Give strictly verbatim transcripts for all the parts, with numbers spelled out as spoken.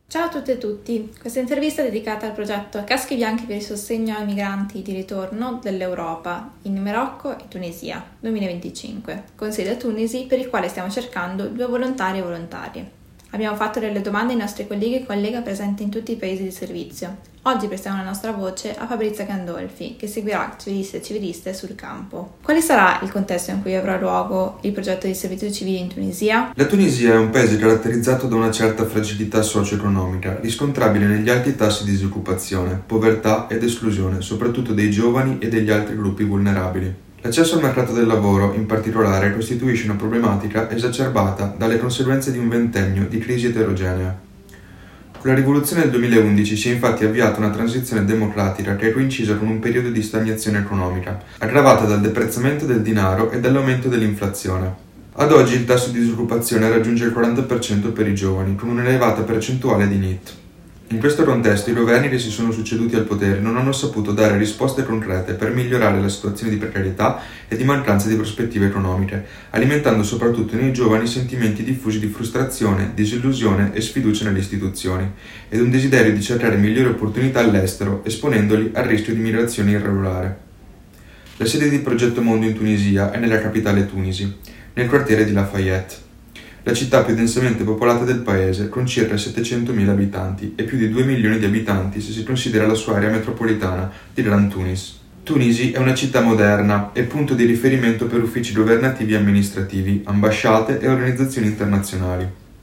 Ciao a tutte e tutti, questa intervista è dedicata al progetto Caschi Bianchi per il sostegno ai migranti di ritorno dell'Europa in Marocco e Tunisia duemilaventicinque, con sede a Tunisi, per il quale stiamo cercando due volontari e volontarie. Abbiamo fatto delle domande ai nostri colleghi e colleghe presenti in tutti i paesi di servizio. Oggi prestiamo la nostra voce a Fabrizia Gandolfi, che seguirà civilisti e civiliste sul campo. Quale sarà il contesto in cui avrà luogo il progetto di servizio civile in Tunisia? La Tunisia è un paese caratterizzato da una certa fragilità socio-economica, riscontrabile negli alti tassi di disoccupazione, povertà ed esclusione, soprattutto dei giovani e degli altri gruppi vulnerabili. L'accesso al mercato del lavoro, in particolare, costituisce una problematica esacerbata dalle conseguenze di un ventennio di crisi eterogenea. Con la rivoluzione del duemilaundici si è infatti avviata una transizione democratica che è coincisa con un periodo di stagnazione economica, aggravata dal deprezzamento del denaro e dall'aumento dell'inflazione. Ad oggi il tasso di disoccupazione raggiunge il quaranta per cento per i giovani, con un'elevata percentuale di N E T. In questo contesto i governi che si sono succeduti al potere non hanno saputo dare risposte concrete per migliorare la situazione di precarietà e di mancanza di prospettive economiche, alimentando soprattutto nei giovani sentimenti diffusi di frustrazione, disillusione e sfiducia nelle istituzioni, ed un desiderio di cercare migliori opportunità all'estero, esponendoli al rischio di migrazione irregolare. La sede di Progetto Mondo in Tunisia è nella capitale Tunisi, nel quartiere di Lafayette, la città più densamente popolata del paese, con circa settecentomila abitanti e più di due milioni di abitanti se si considera la sua area metropolitana di Gran Tunis. Tunisi è una città moderna e punto di riferimento per uffici governativi e amministrativi, ambasciate e organizzazioni internazionali.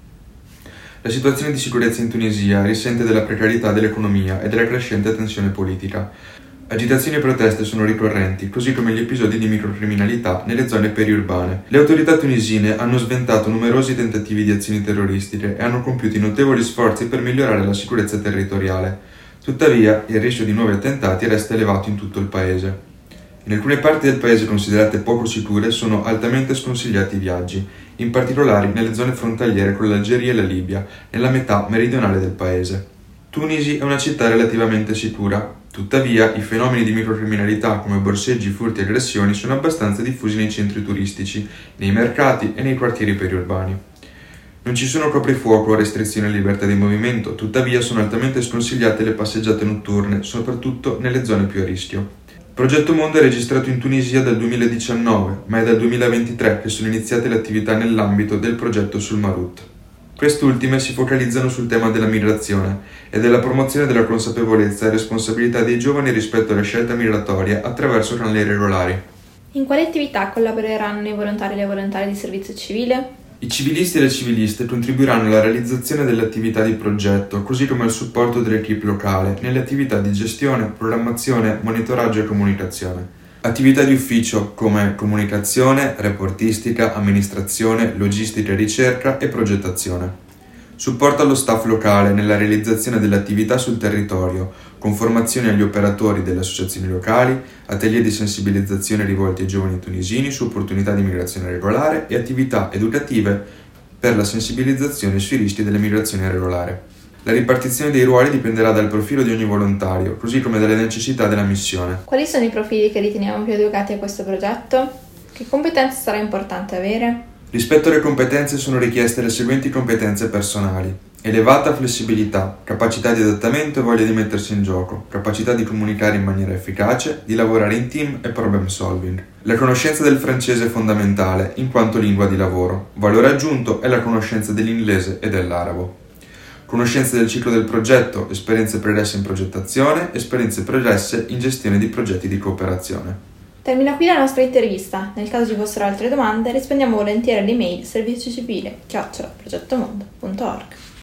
La situazione di sicurezza in Tunisia risente della precarietà dell'economia e della crescente tensione politica. Agitazioni e proteste sono ricorrenti, così come gli episodi di microcriminalità nelle zone periurbane. Le autorità tunisine hanno sventato numerosi tentativi di azioni terroristiche e hanno compiuto notevoli sforzi per migliorare la sicurezza territoriale. Tuttavia, il rischio di nuovi attentati resta elevato in tutto il paese. In alcune parti del paese considerate poco sicure sono altamente sconsigliati i viaggi, in particolare nelle zone frontaliere con l'Algeria e la Libia, nella metà meridionale del paese. Tunisi è una città relativamente sicura, tuttavia i fenomeni di microcriminalità come borseggi, furti e aggressioni sono abbastanza diffusi nei centri turistici, nei mercati e nei quartieri periurbani. Non ci sono coprifuoco o restrizioni alla libertà di movimento, tuttavia sono altamente sconsigliate le passeggiate notturne, soprattutto nelle zone più a rischio. Progetto Mondo è registrato in Tunisia dal duemiladiciannove, ma è dal duemilaventitré che sono iniziate le attività nell'ambito del progetto Sul Marut. Quest'ultime si focalizzano sul tema della migrazione e della promozione della consapevolezza e responsabilità dei giovani rispetto alla scelta migratoria attraverso canali regolari. In quali attività collaboreranno i volontari e le volontarie di servizio civile? I civilisti e le civiliste contribuiranno alla realizzazione delle attività di progetto, così come al supporto dell'equipe locale nelle attività di gestione, programmazione, monitoraggio e comunicazione. Attività di ufficio come comunicazione, reportistica, amministrazione, logistica e ricerca e progettazione. Supporto allo staff locale nella realizzazione delle attività sul territorio, con formazioni agli operatori delle associazioni locali, atelier di sensibilizzazione rivolti ai giovani tunisini su opportunità di migrazione regolare e attività educative per la sensibilizzazione sui rischi delle migrazioni irregolari. La ripartizione dei ruoli dipenderà dal profilo di ogni volontario, così come dalle necessità della missione. Quali sono i profili che riteniamo più adeguati a questo progetto? Che competenze sarà importante avere? Rispetto alle competenze sono richieste le seguenti competenze personali: elevata flessibilità, capacità di adattamento e voglia di mettersi in gioco, capacità di comunicare in maniera efficace, di lavorare in team e problem solving. La conoscenza del francese è fondamentale, in quanto lingua di lavoro. Valore aggiunto è la conoscenza dell'inglese e dell'arabo. Conoscenze del ciclo del progetto, esperienze pregresse in progettazione, esperienze pregresse in gestione di progetti di cooperazione. Termina qui la nostra intervista. Nel caso ci fossero altre domande, rispondiamo volentieri all'email serviziocivile chiocciola progettomondo punto org.